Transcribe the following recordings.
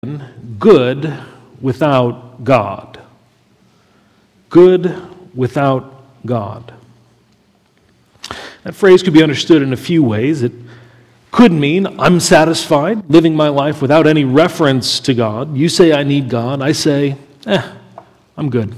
good without God. Good without God. That phrase could be understood in a few ways. It could mean I'm satisfied living my life without any reference to God. You say I need God. I say, I'm good.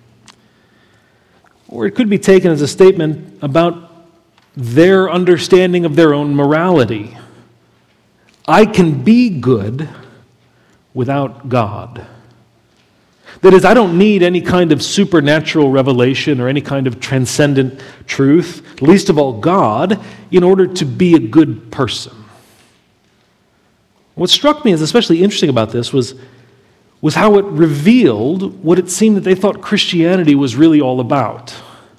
Or it could be taken as a statement about their understanding of their own morality. I can be good without God. That is, I don't need any kind of supernatural revelation or any kind of transcendent truth, least of all God, in order to be a good person. What struck me as especially interesting about this was how it revealed what it seemed that they thought Christianity was really all about.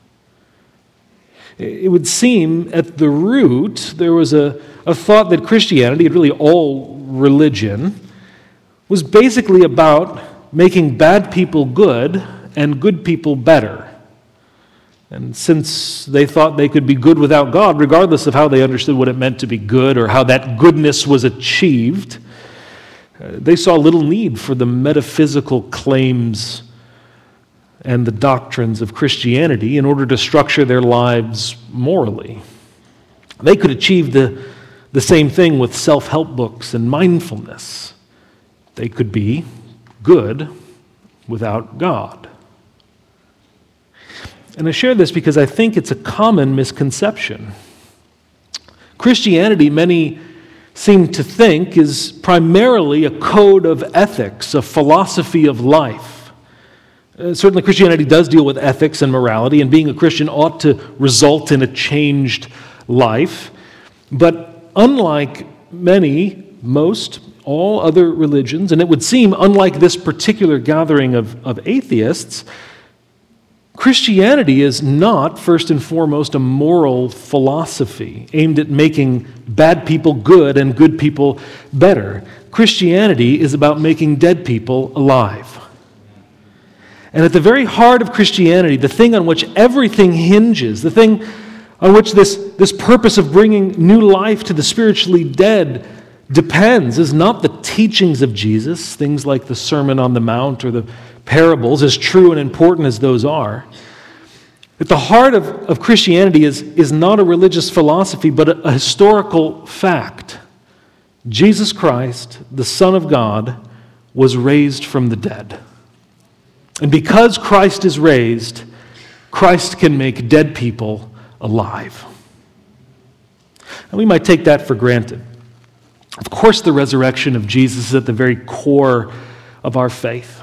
It would seem at the root there was a thought that Christianity, and really all religion, was basically about making bad people good and good people better. And since they thought they could be good without God, regardless of how they understood what it meant to be good or how that goodness was achieved, they saw little need for the metaphysical claims and the doctrines of Christianity in order to structure their lives morally. They could achieve the same thing with self-help books and mindfulness. They could be good without God. And I share this because I think it's a common misconception. Christianity, many seem to think, is primarily a code of ethics, a philosophy of life. Certainly Christianity does deal with ethics and morality, and being a Christian ought to result in a changed life. But unlike most, all other religions, and it would seem unlike this particular gathering of atheists, Christianity is not, first and foremost, a moral philosophy aimed at making bad people good and good people better. Christianity is about making dead people alive. And at the very heart of Christianity, the thing on which everything hinges, the thing on which this purpose of bringing new life to the spiritually dead depends, is not the teachings of Jesus, things like the Sermon on the Mount or the parables, as true and important as those are. At the heart of Christianity is not a religious philosophy, but a historical fact. Jesus Christ, the Son of God, was raised from the dead. And because Christ is raised, Christ can make dead people alive. And we might take that for granted. Of course, the resurrection of Jesus is at the very core of our faith.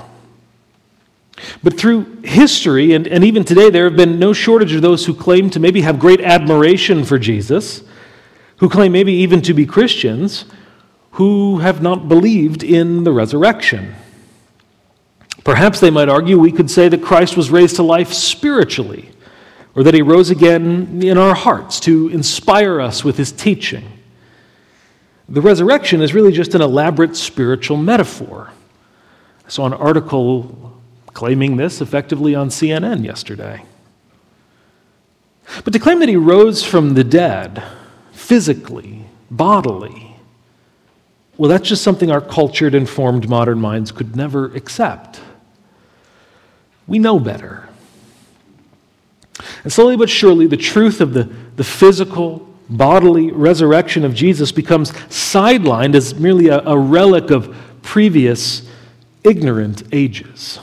But through history, and even today, there have been no shortage of those who claim to maybe have great admiration for Jesus, who claim maybe even to be Christians, who have not believed in the resurrection. Perhaps they might argue we could say that Christ was raised to life spiritually, or that he rose again in our hearts to inspire us with his teaching. The resurrection is really just an elaborate spiritual metaphor. I saw an article claiming this effectively on CNN yesterday. But to claim that he rose from the dead, physically, bodily, well, that's just something our cultured, informed modern minds could never accept. We know better. And slowly but surely, the truth of the physical, bodily resurrection of Jesus becomes sidelined as merely a relic of previous ignorant ages.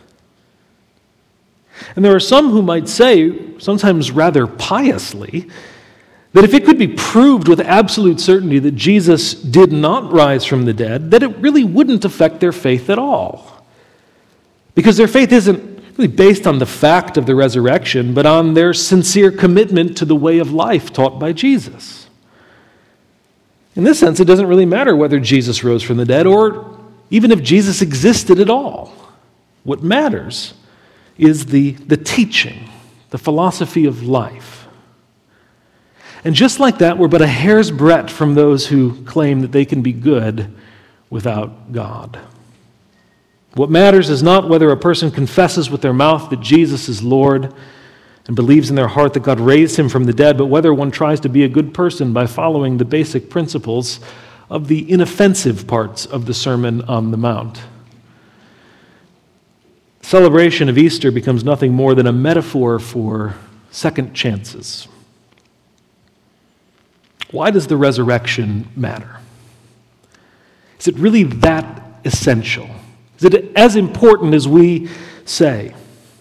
And there are some who might say, sometimes rather piously, that if it could be proved with absolute certainty that Jesus did not rise from the dead, that it really wouldn't affect their faith at all. Because their faith isn't really based on the fact of the resurrection, but on their sincere commitment to the way of life taught by Jesus. In this sense, it doesn't really matter whether Jesus rose from the dead or even if Jesus existed at all. What matters is the teaching, the philosophy of life. And just like that, we're but a hair's breadth from those who claim that they can be good without God. What matters is not whether a person confesses with their mouth that Jesus is Lord and believes in their heart that God raised him from the dead, but whether one tries to be a good person by following the basic principles of the inoffensive parts of the Sermon on the Mount. Celebration of Easter becomes nothing more than a metaphor for second chances. Why does the resurrection matter? Is it really that essential? Is it as important as we say?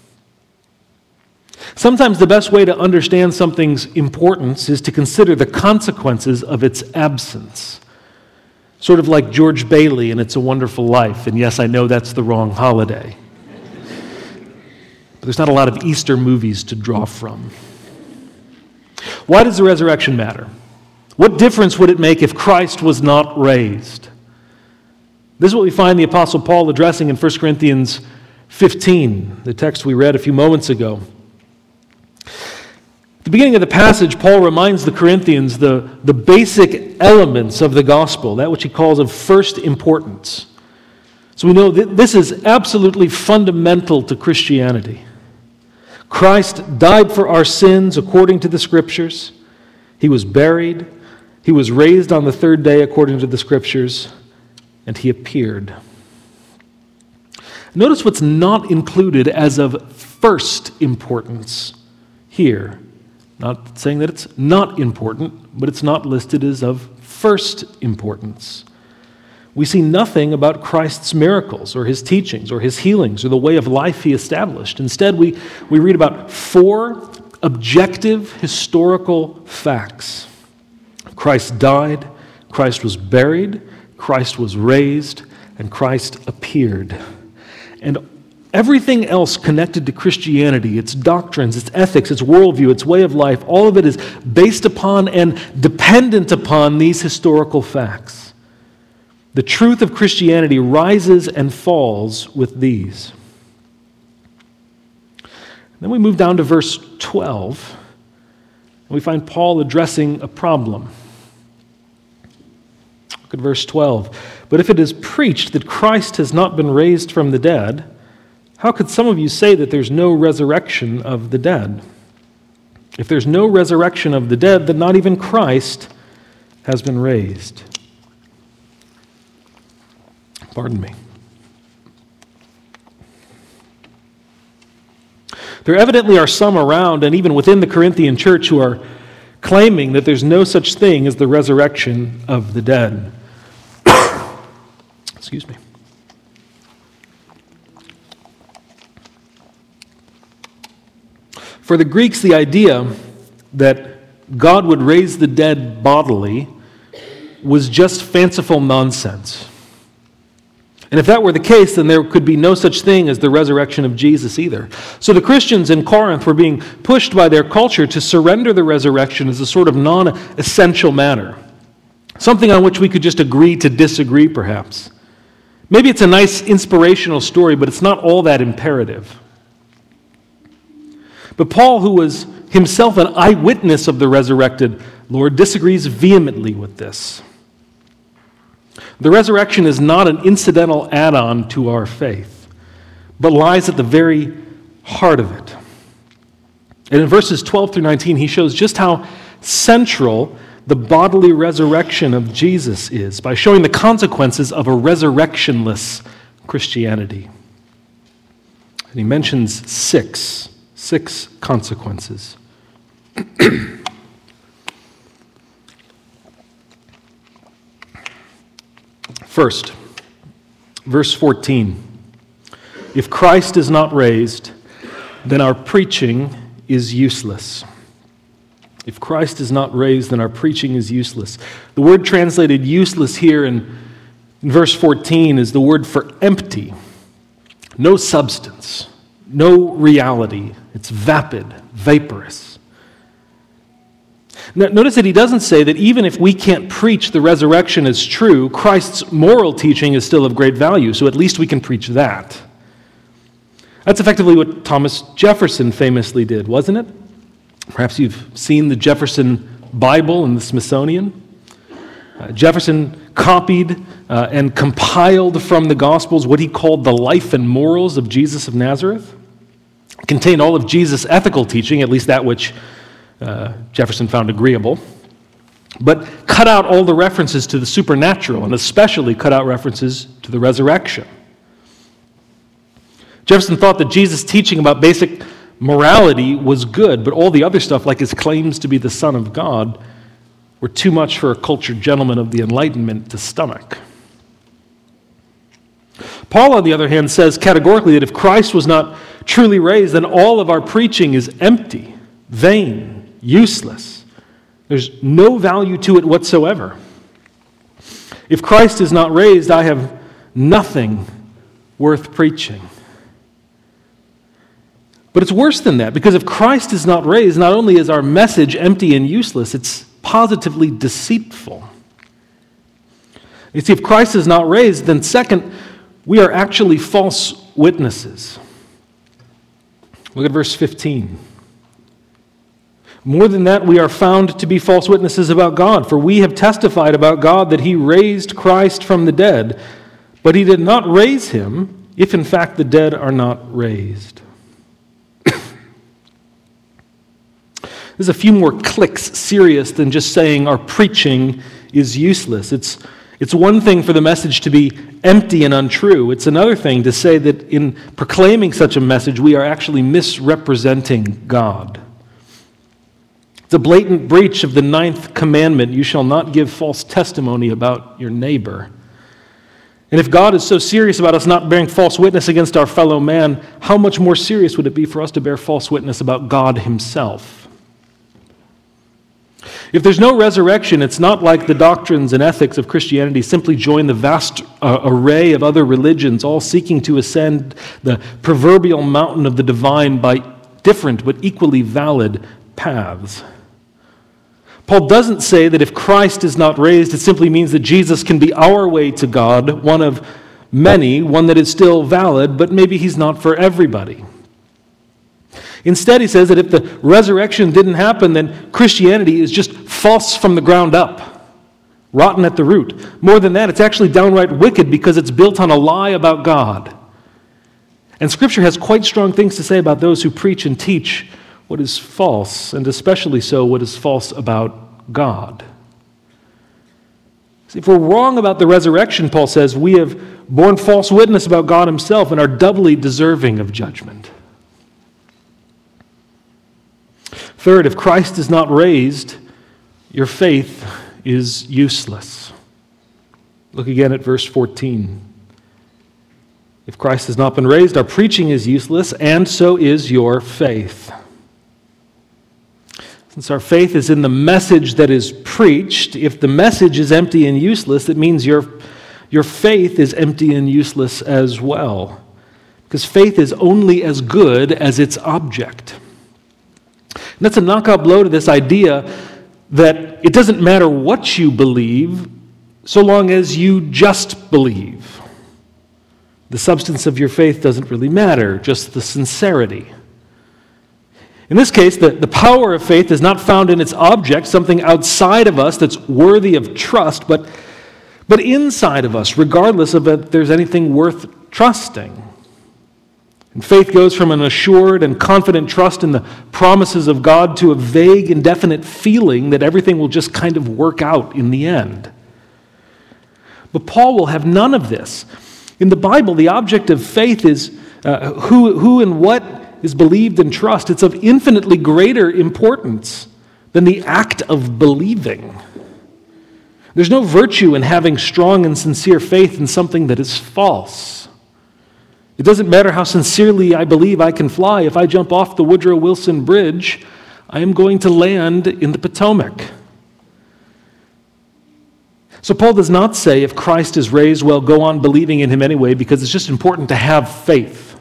Sometimes the best way to understand something's importance is to consider the consequences of its absence. Sort of like George Bailey in It's a Wonderful Life. And yes, I know that's the wrong holiday. But there's not a lot of Easter movies to draw from. Why does the resurrection matter? What difference would it make if Christ was not raised? This is what we find the Apostle Paul addressing in 1 Corinthians 15, the text we read a few moments ago. At the beginning of the passage, Paul reminds the Corinthians the basic elements of the gospel, that which he calls of first importance. So we know that this is absolutely fundamental to Christianity. Christ died for our sins according to the Scriptures. He was buried. He was raised on the third day according to the Scriptures. And he appeared. Notice what's not included as of first importance here. Not saying that it's not important, but it's not listed as of first importance. We see nothing about Christ's miracles or his teachings or his healings or the way of life he established. Instead, we read about 4 objective historical facts. Christ died, Christ was buried, Christ was raised, and Christ appeared. And everything else connected to Christianity, its doctrines, its ethics, its worldview, its way of life, all of it is based upon and dependent upon these historical facts. The truth of Christianity rises and falls with these. Then we move down to verse 12, and we find Paul addressing a problem. Look at verse 12. But if it is preached that Christ has not been raised from the dead, how could some of you say that there's no resurrection of the dead? If there's no resurrection of the dead, then not even Christ has been raised. Pardon me. There evidently are some around, and even within the Corinthian church, who are claiming that there's no such thing as the resurrection of the dead. Excuse me. For the Greeks, the idea that God would raise the dead bodily was just fanciful nonsense. And if that were the case, then there could be no such thing as the resurrection of Jesus either. So the Christians in Corinth were being pushed by their culture to surrender the resurrection as a sort of non-essential matter, something on which we could just agree to disagree, perhaps. Maybe it's a nice inspirational story, but it's not all that imperative. But Paul, who was himself an eyewitness of the resurrected Lord, disagrees vehemently with this. The resurrection is not an incidental add-on to our faith, but lies at the very heart of it. And in verses 12 through 19, he shows just how central the bodily resurrection of Jesus is by showing the consequences of a resurrectionless Christianity. And he mentions six consequences. First, verse 14. If Christ is not raised, then our preaching is useless. If Christ is not raised, then our preaching is useless. The word translated useless here in verse 14 is the word for empty. No substance, no reality. It's vapid, vaporous. Now, notice that he doesn't say that even if we can't preach the resurrection as true, Christ's moral teaching is still of great value, so at least we can preach that. That's effectively what Thomas Jefferson famously did, wasn't it? Perhaps you've seen the Jefferson Bible in the Smithsonian. Jefferson copied and compiled from the Gospels what he called the life and morals of Jesus of Nazareth. It contained all of Jesus' ethical teaching, at least that which Jefferson found agreeable. but cut out all the references to the supernatural, and especially cut out references to the resurrection. Jefferson thought that Jesus' teaching about basic morality was good, but all the other stuff, like his claims to be the Son of God, were too much for a cultured gentleman of the Enlightenment to stomach. Paul, on the other hand, says categorically that if Christ was not truly raised, then all of our preaching is empty, vain, useless. There's no value to it whatsoever. If Christ is not raised, I have nothing worth preaching. But it's worse than that, because if Christ is not raised, not only is our message empty and useless, it's positively deceitful. You see, if Christ is not raised, then second, we are actually false witnesses. Look at verse 15. More than that, we are found to be false witnesses about God, for we have testified about God that he raised Christ from the dead, but he did not raise him, if in fact the dead are not raised. There's a few more clicks serious than just saying our preaching is useless. It's one thing for the message to be empty and untrue. It's another thing to say that in proclaiming such a message, we are actually misrepresenting God. It's a blatant breach of the 9th commandment, you shall not give false testimony about your neighbor. And if God is so serious about us not bearing false witness against our fellow man, how much more serious would it be for us to bear false witness about God himself? If there's no resurrection, it's not like the doctrines and ethics of Christianity simply join the vast array of other religions, all seeking to ascend the proverbial mountain of the divine by different but equally valid paths. Paul doesn't say that if Christ is not raised, it simply means that Jesus can be our way to God, one of many, one that is still valid, but maybe he's not for everybody. Instead, he says that if the resurrection didn't happen, then Christianity is just false from the ground up, rotten at the root. More than that, it's actually downright wicked because it's built on a lie about God. And Scripture has quite strong things to say about those who preach and teach what is false, and especially so what is false about God. See, if we're wrong about the resurrection, Paul says, we have borne false witness about God himself and are doubly deserving of judgment. Third, if Christ is not raised, your faith is useless. Look again at verse 14. If Christ has not been raised, our preaching is useless, and so is your faith. Since our faith is in the message that is preached, if the message is empty and useless, it means your faith is empty and useless as well. Because faith is only as good as its object. And that's a knockout blow to this idea that it doesn't matter what you believe so long as you just believe. The substance of your faith doesn't really matter, just the sincerity. In this case, the power of faith is not found in its object, something outside of us that's worthy of trust, but inside of us, regardless of if there's anything worth trusting. And faith goes from an assured and confident trust in the promises of God to a vague, indefinite feeling that everything will just kind of work out in the end. But Paul will have none of this. In the Bible, the object of faith is who and what is believed and trust. It's of infinitely greater importance than the act of believing. There's no virtue in having strong and sincere faith in something that is false. It doesn't matter how sincerely I believe I can fly. If I jump off the Woodrow Wilson Bridge, I am going to land in the Potomac. So Paul does not say if Christ is raised, well, go on believing in him anyway, because it's just important to have faith.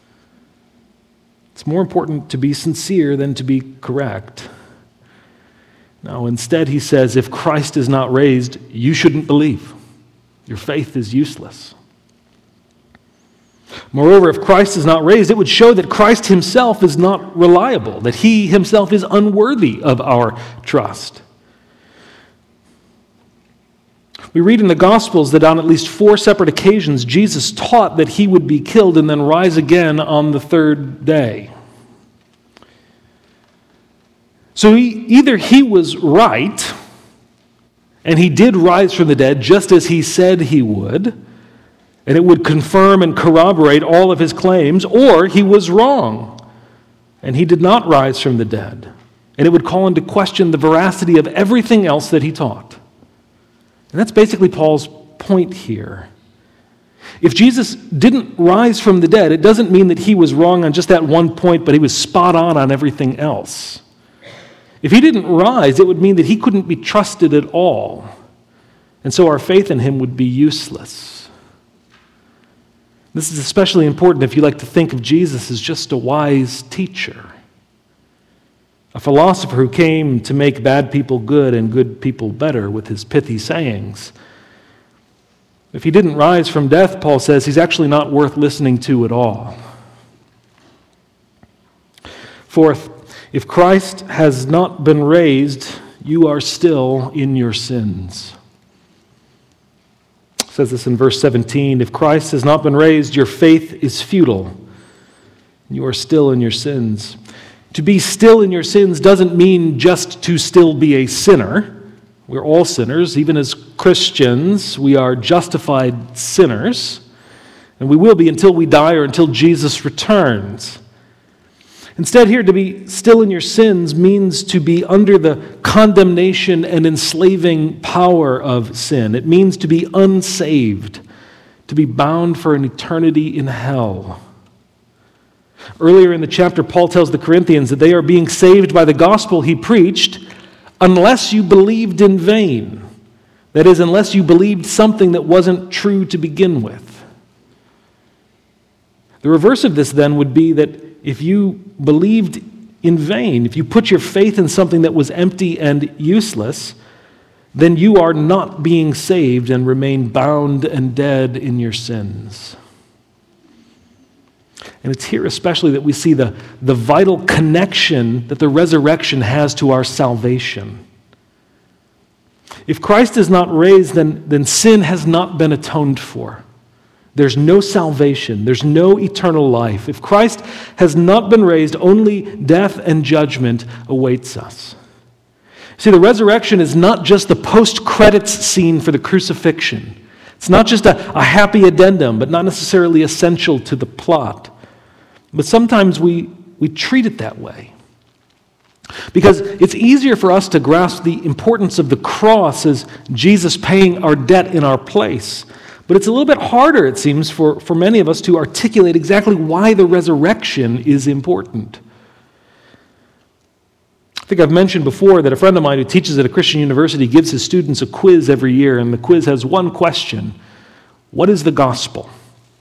It's more important to be sincere than to be correct. No, instead he says if Christ is not raised, you shouldn't believe. Your faith is useless. Moreover, if Christ is not raised, it would show that Christ himself is not reliable, that he himself is unworthy of our trust. We read in the Gospels that on at least 4 separate occasions, Jesus taught that he would be killed and then rise again on the 3rd day. So either he was right, And he did rise from the dead just as he said he would, and it would confirm and corroborate all of his claims, or he was wrong, and he did not rise from the dead, and it would call into question the veracity of everything else that he taught. And that's basically Paul's point here. If Jesus didn't rise from the dead, it doesn't mean that he was wrong on just that one point, but he was spot on everything else. If he didn't rise, it would mean that he couldn't be trusted at all, and so our faith in him would be useless. This is especially important if you like to think of Jesus as just a wise teacher, a philosopher who came to make bad people good and good people better with his pithy sayings. If he didn't rise from death, Paul says, he's actually not worth listening to at all. Fourth, if Christ has not been raised, you are still in your sins. It says this in verse 17, if Christ has not been raised, your faith is futile. You are still in your sins. To be still in your sins doesn't mean just to still be a sinner. We're all sinners. Even as Christians, we are justified sinners, and we will be until we die or until Jesus returns. Instead, here, to be still in your sins means to be under the condemnation and enslaving power of sin. It means to be unsaved, to be bound for an eternity in hell. Earlier in the chapter, Paul tells the Corinthians that they are being saved by the gospel he preached unless you believed in vain. That is, unless you believed something that wasn't true to begin with. The reverse of this then would be that if you believed in vain, if you put your faith in something that was empty and useless, then you are not being saved and remain bound and dead in your sins. And it's here especially that we see the vital connection that the resurrection has to our salvation. If Christ is not raised, then sin has not been atoned for. There's no salvation. There's no eternal life. If Christ has not been raised, only death and judgment awaits us. See, the resurrection is not just the post-credits scene for the crucifixion. It's not just a happy addendum, but not necessarily essential to the plot. But sometimes we treat it that way. Because it's easier for us to grasp the importance of the cross as Jesus paying our debt in our place. But it's a little bit harder, it seems, for many of us to articulate exactly why the resurrection is important. I think I've mentioned before that a friend of mine who teaches at a Christian university gives his students a quiz every year, and the quiz has one question: what is the gospel?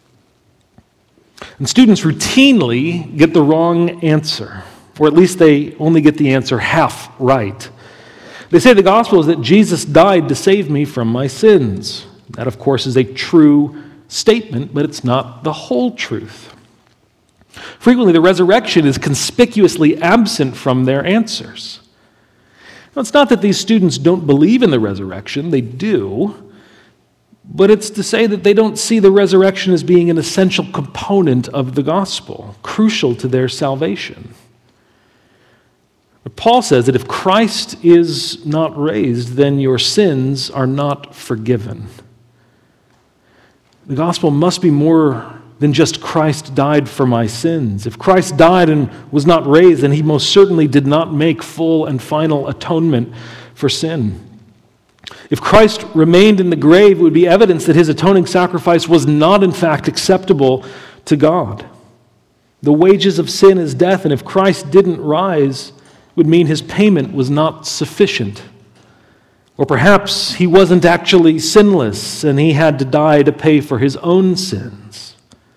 And students routinely get the wrong answer, or at least they only get the answer half right. They say the gospel is that Jesus died to save me from my sins. That, of course, is a true statement, but it's not the whole truth. Frequently, the resurrection is conspicuously absent from their answers. Now, it's not that these students don't believe in the resurrection, they do, but it's to say that they don't see the resurrection as being an essential component of the gospel, crucial to their salvation. But Paul says that if Christ is not raised, then your sins are not forgiven. The gospel must be more than just Christ died for my sins. If Christ died and was not raised, then he most certainly did not make full and final atonement for sin. If Christ remained in the grave, it would be evidence that his atoning sacrifice was not in fact acceptable to God. The wages of sin is death, and if Christ didn't rise, it would mean his payment was not sufficient. Or perhaps he wasn't actually sinless and he had to die to pay for his own sins.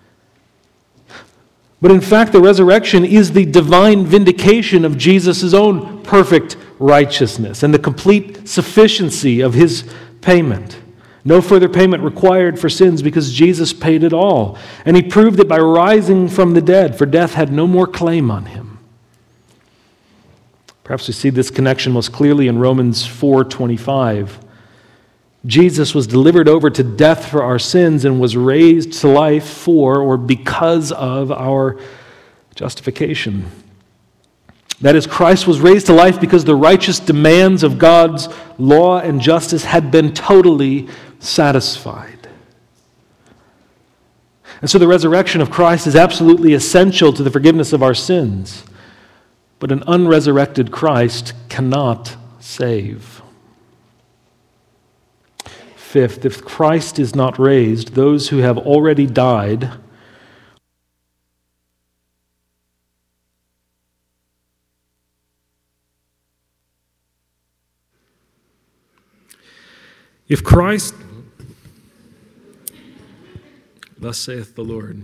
But in fact, the resurrection is the divine vindication of Jesus' own perfect righteousness and the complete sufficiency of his payment. No further payment required for sins because Jesus paid it all. And he proved it by rising from the dead, for death had no more claim on him. Perhaps we see this connection most clearly in Romans 4:25. Jesus was delivered over to death for our sins and was raised to life for or because of our justification. That is, Christ was raised to life because the righteous demands of God's law and justice had been totally satisfied. And so the resurrection of Christ is absolutely essential to the forgiveness of our sins. But an unresurrected Christ cannot save. Fifth, if Christ is not raised, those who have already died If Christ, thus saith the Lord,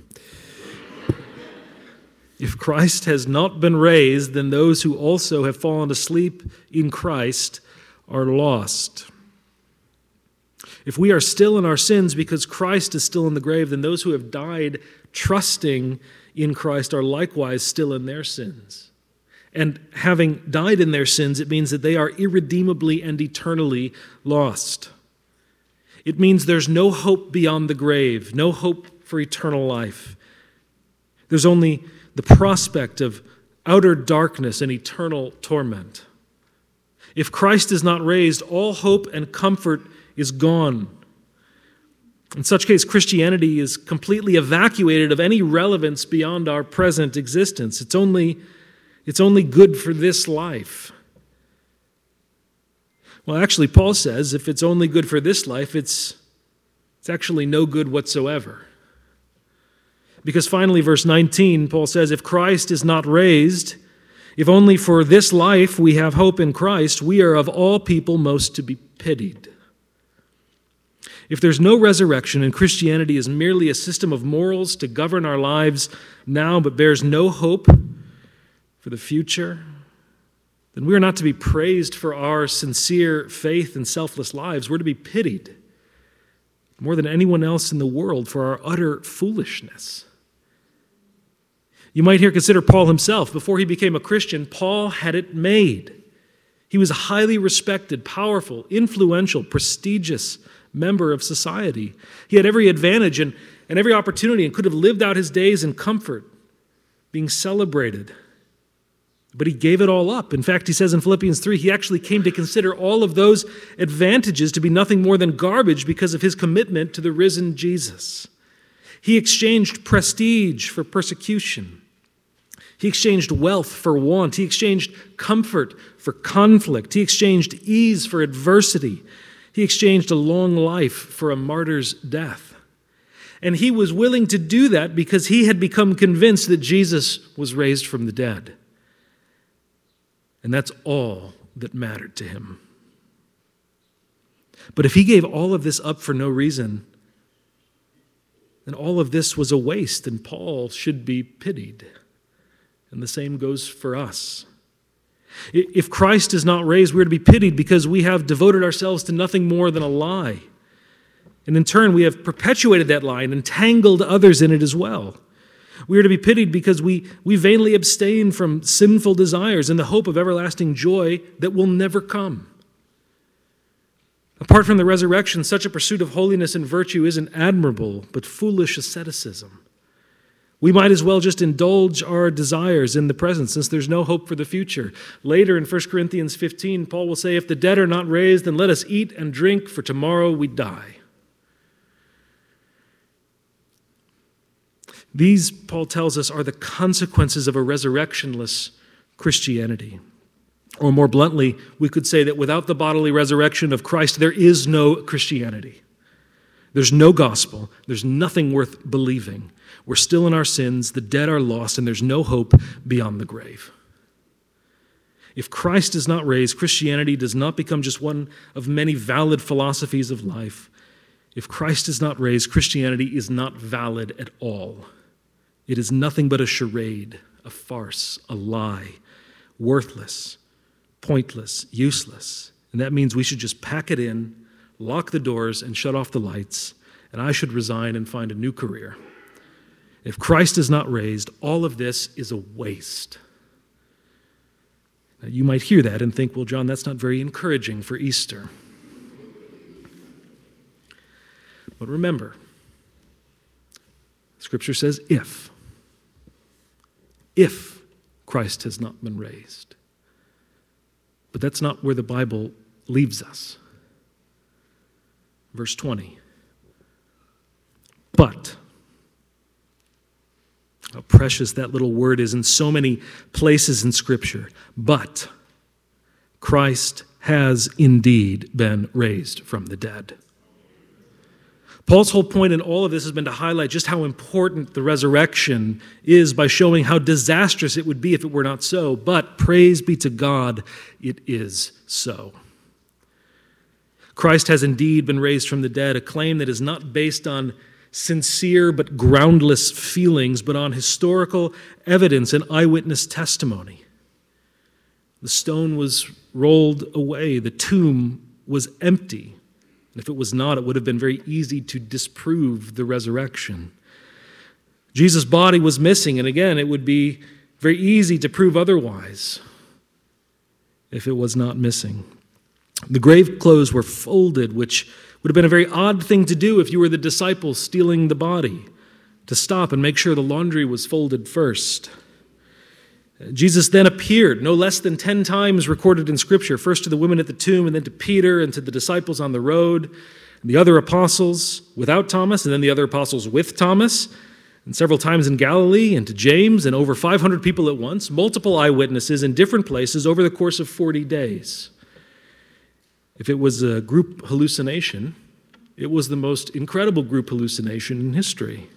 if Christ has not been raised, then those who also have fallen asleep in Christ are lost. If we are still in our sins because Christ is still in the grave, then those who have died trusting in Christ are likewise still in their sins. And having died in their sins, it means that they are irredeemably and eternally lost. It means there's no hope beyond the grave, no hope for eternal life. There's only the prospect of outer darkness and eternal torment. If Christ is not raised, all hope and comfort is gone. In such case, Christianity is completely evacuated of any relevance beyond our present existence. It's only good for this life. Well, actually, Paul says if it's only good for this life, it's actually no good whatsoever. Because finally, verse 19, Paul says, if Christ is not raised, if only for this life we have hope in Christ, we are of all people most to be pitied. If there's no resurrection and Christianity is merely a system of morals to govern our lives now but bears no hope for the future, then we are not to be praised for our sincere faith and selfless lives. We're to be pitied more than anyone else in the world for our utter foolishness. You might here consider Paul himself. Before he became a Christian, Paul had it made. He was a highly respected, powerful, influential, prestigious member of society. He had every advantage and every opportunity and could have lived out his days in comfort, being celebrated. But he gave it all up. In fact, he says in Philippians 3, he actually came to consider all of those advantages to be nothing more than garbage because of his commitment to the risen Jesus. He exchanged prestige for persecution. He exchanged wealth for want. He exchanged comfort for conflict. He exchanged ease for adversity. He exchanged a long life for a martyr's death. And he was willing to do that because he had become convinced that Jesus was raised from the dead. And that's all that mattered to him. But if he gave all of this up for no reason, then all of this was a waste, and Paul should be pitied. And the same goes for us. If Christ is not raised, we're to be pitied because we have devoted ourselves to nothing more than a lie. And in turn, we have perpetuated that lie and entangled others in it as well. We are to be pitied because we vainly abstain from sinful desires in the hope of everlasting joy that will never come. Apart from the resurrection, such a pursuit of holiness and virtue isn't admirable, but foolish asceticism. We might as well just indulge our desires in the present since there's no hope for the future. Later in 1 Corinthians 15, Paul will say, if the dead are not raised, then let us eat and drink, for tomorrow we die. These, Paul tells us, are the consequences of a resurrectionless Christianity. Or more bluntly, we could say that without the bodily resurrection of Christ, there is no Christianity. There's no gospel. There's nothing worth believing. We're still in our sins, the dead are lost, and there's no hope beyond the grave. If Christ is not raised, Christianity does not become just one of many valid philosophies of life. If Christ is not raised, Christianity is not valid at all. It is nothing but a charade, a farce, a lie, worthless, pointless, useless. And that means we should just pack it in, lock the doors, and shut off the lights, and I should resign and find a new career. If Christ is not raised, all of this is a waste. Now, you might hear that and think, well, John, that's not very encouraging for Easter. But remember, Scripture says if Christ has not been raised. But that's not where the Bible leaves us. Verse 20. But, how precious that little word is in so many places in Scripture. But Christ has indeed been raised from the dead. Paul's whole point in all of this has been to highlight just how important the resurrection is by showing how disastrous it would be if it were not so. But praise be to God, it is so. Christ has indeed been raised from the dead, a claim that is not based on sincere but groundless feelings, but on historical evidence and eyewitness testimony. The stone was rolled away. The tomb was empty. And if it was not, it would have been very easy to disprove the resurrection. Jesus' body was missing, and again, it would be very easy to prove otherwise if it was not missing. The grave clothes were folded, which would have been a very odd thing to do if you were the disciples stealing the body, to stop and make sure the laundry was folded first. Jesus then appeared no less than 10 times recorded in Scripture, first to the women at the tomb, and then to Peter and to the disciples on the road, and the other apostles without Thomas, and then the other apostles with Thomas, and several times in Galilee, and to James, and over 500 people at once, multiple eyewitnesses in different places over the course of 40 days. If it was a group hallucination, it was the most incredible group hallucination in history.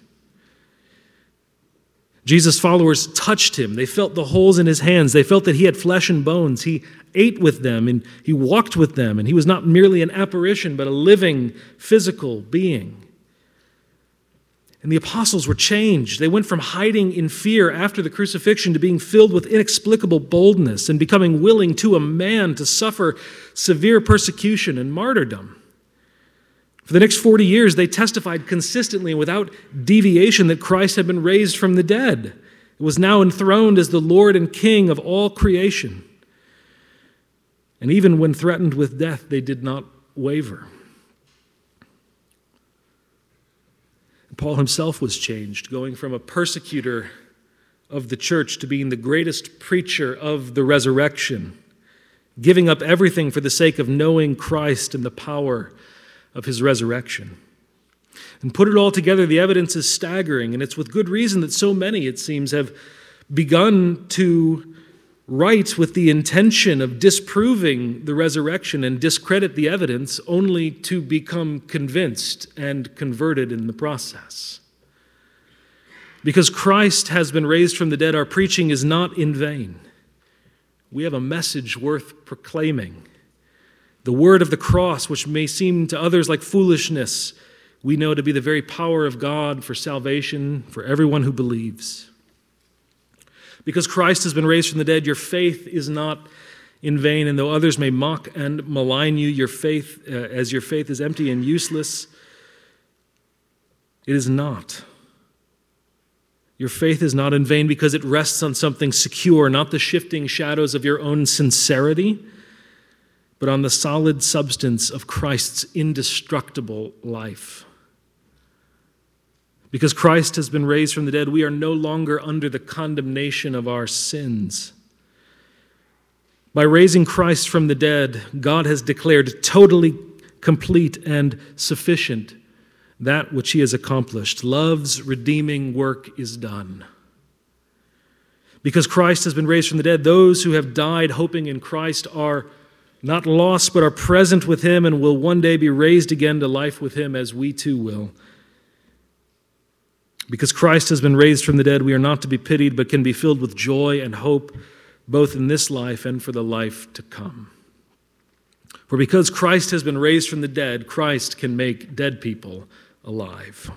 Jesus' followers touched him. They felt the holes in his hands. They felt that he had flesh and bones. He ate with them and he walked with them, and he was not merely an apparition, but a living, physical being. And the apostles were changed. They went from hiding in fear after the crucifixion to being filled with inexplicable boldness and becoming willing to a man to suffer severe persecution and martyrdom. For the next 40 years, they testified consistently and without deviation that Christ had been raised from the dead. It was now enthroned as the Lord and King of all creation. And even when threatened with death, they did not waver. Paul himself was changed, going from a persecutor of the church to being the greatest preacher of the resurrection, giving up everything for the sake of knowing Christ and the power of his resurrection. And put it all together, the evidence is staggering, and it's with good reason that so many, it seems, have begun to write with the intention of disproving the resurrection and discredit the evidence, only to become convinced and converted in the process. Because Christ has been raised from the dead, our preaching is not in vain. We have a message worth proclaiming. The word of the cross, which may seem to others like foolishness, we know to be the very power of God for salvation for everyone who believes. Because Christ has been raised from the dead, your faith is not in vain, and though others may mock and malign you, your faith is empty and useless, it is not. Your faith is not in vain because it rests on something secure, not the shifting shadows of your own sincerity, but on the solid substance of Christ's indestructible life. Because Christ has been raised from the dead, we are no longer under the condemnation of our sins. By raising Christ from the dead, God has declared totally complete and sufficient that which he has accomplished. Love's redeeming work is done. Because Christ has been raised from the dead, those who have died hoping in Christ are not lost, but are present with him and will one day be raised again to life with him, as we too will. Because Christ has been raised from the dead, we are not to be pitied, but can be filled with joy and hope, both in this life and for the life to come. For because Christ has been raised from the dead, Christ can make dead people alive.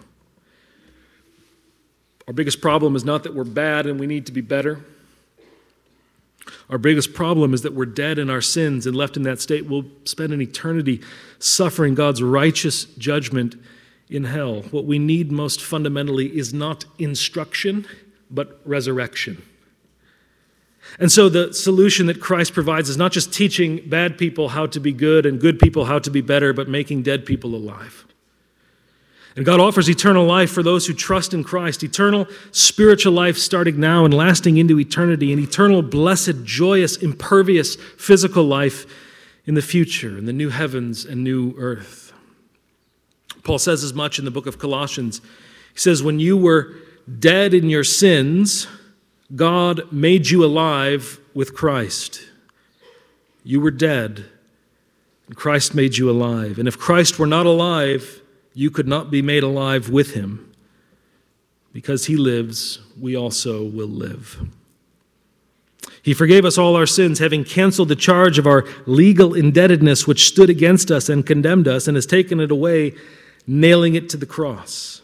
Our biggest problem is not that we're bad and we need to be better. Our biggest problem is that we're dead in our sins, and left in that state, we'll spend an eternity suffering God's righteous judgment in hell. What we need most fundamentally is not instruction, but resurrection. And so the solution that Christ provides is not just teaching bad people how to be good and good people how to be better, but making dead people alive. And God offers eternal life for those who trust in Christ, eternal spiritual life starting now and lasting into eternity, and eternal, blessed, joyous, impervious physical life in the future, in the new heavens and new earth. Paul says as much in the book of Colossians. He says, when you were dead in your sins, God made you alive with Christ. You were dead, and Christ made you alive. And if Christ were not alive, you could not be made alive with him. Because he lives, we also will live. He forgave us all our sins, having canceled the charge of our legal indebtedness which stood against us and condemned us, and has taken it away, nailing it to the cross.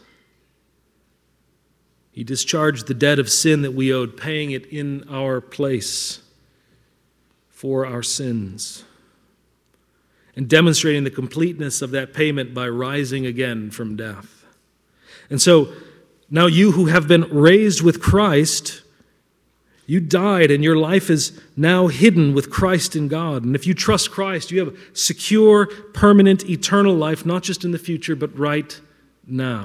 He discharged the debt of sin that we owed, paying it in our place for our sins, and demonstrating the completeness of that payment by rising again from death. And so, now you who have been raised with Christ, you died and your life is now hidden with Christ in God. And if you trust Christ, you have a secure, permanent, eternal life, not just in the future, but right now.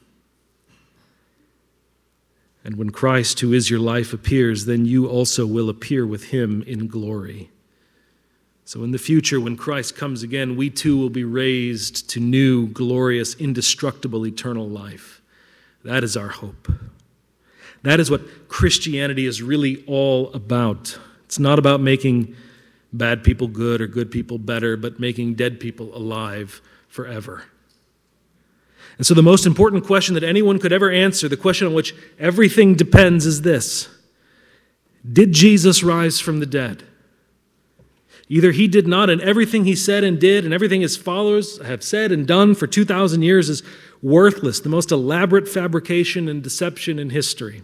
And when Christ, who is your life, appears, then you also will appear with him in glory. So in the future, when Christ comes again, we too will be raised to new, glorious, indestructible, eternal life. That is our hope. That is what Christianity is really all about. It's not about making bad people good or good people better, but making dead people alive forever. And so the most important question that anyone could ever answer, the question on which everything depends, is this: did Jesus rise from the dead? Either he did not, and everything he said and did, and everything his followers have said and done for 2,000 years is worthless, the most elaborate fabrication and deception in history.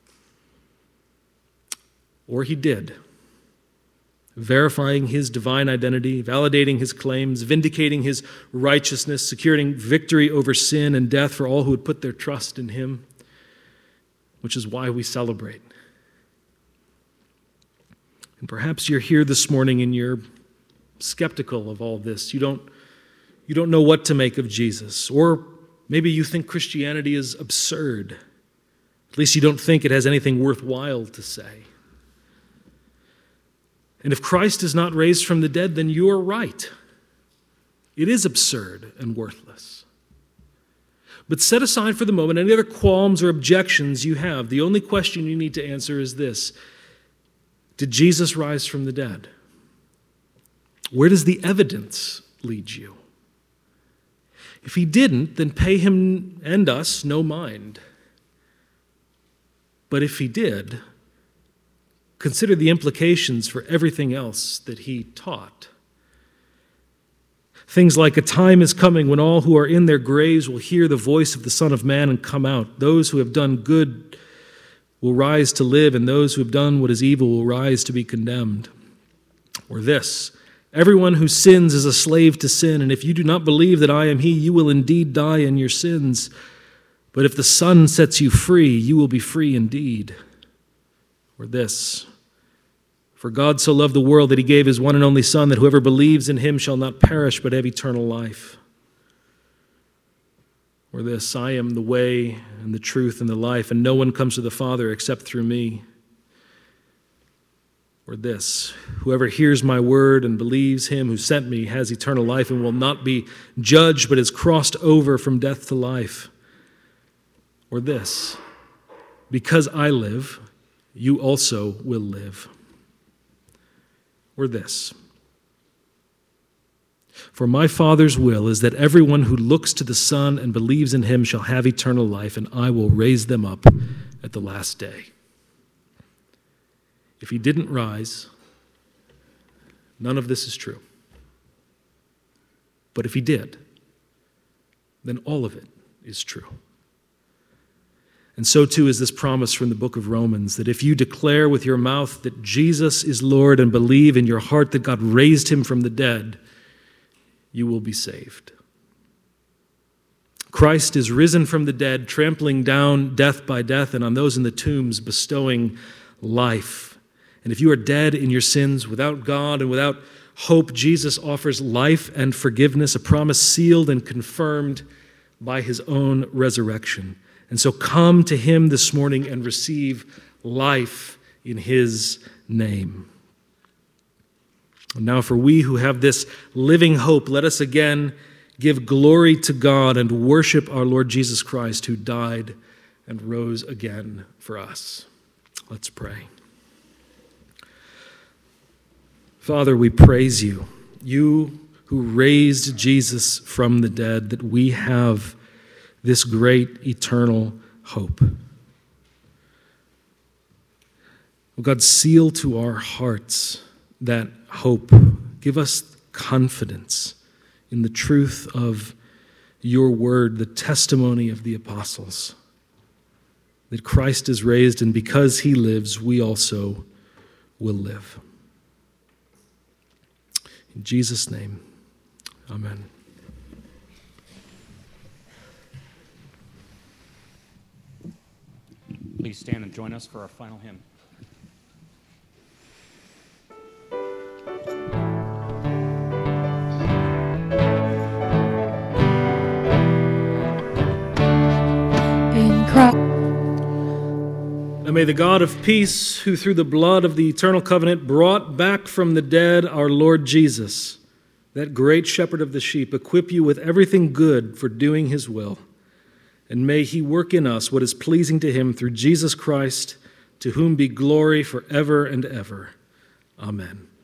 Or he did, verifying his divine identity, validating his claims, vindicating his righteousness, securing victory over sin and death for all who would put their trust in him, which is why we celebrate. And perhaps you're here this morning and you're skeptical of all this. You don't know what to make of Jesus. Or maybe you think Christianity is absurd. At least you don't think it has anything worthwhile to say. And if Christ is not raised from the dead, then you are right. It is absurd and worthless. But set aside for the moment any other qualms or objections you have. The only question you need to answer is this: did Jesus rise from the dead? Where does the evidence lead you? If he didn't, then pay him and us no mind. But if he did, consider the implications for everything else that he taught. Things like, a time is coming when all who are in their graves will hear the voice of the Son of Man and come out. Those who have done good will rise to live, and those who have done what is evil will rise to be condemned. Or this: everyone who sins is a slave to sin, and if you do not believe that I am he, you will indeed die in your sins. But if the Son sets you free, you will be free indeed. Or this: for God so loved the world that he gave his one and only Son, that whoever believes in him shall not perish but have eternal life. Or this: I am the way and the truth and the life, and no one comes to the Father except through me. Or this: whoever hears my word and believes him who sent me has eternal life and will not be judged, but is crossed over from death to life. Or this: because I live, you also will live. Or this: for my Father's will is that everyone who looks to the Son and believes in him shall have eternal life, and I will raise them up at the last day. If he didn't rise, none of this is true. But if he did, then all of it is true. And so too is this promise from the book of Romans, that if you declare with your mouth that Jesus is Lord and believe in your heart that God raised him from the dead, you will be saved. Christ is risen from the dead, trampling down death by death, and on those in the tombs bestowing life. And if you are dead in your sins, without God and without hope, Jesus offers life and forgiveness, a promise sealed and confirmed by his own resurrection. And so come to him this morning and receive life in his name. And now for we who have this living hope, let us again give glory to God and worship our Lord Jesus Christ, who died and rose again for us. Let's pray. Father, we praise you, you who raised Jesus from the dead, that we have this great eternal hope. Oh God, seal to our hearts that hope. Give us confidence in the truth of your word, the testimony of the apostles, that Christ is raised, and because he lives, we also will live. In Jesus' name, amen. Please stand and join us for our final hymn. In Christ. And may the God of peace, who through the blood of the eternal covenant brought back from the dead our Lord Jesus, that great shepherd of the sheep, equip you with everything good for doing his will. And may he work in us what is pleasing to him through Jesus Christ, to whom be glory forever and ever. Amen.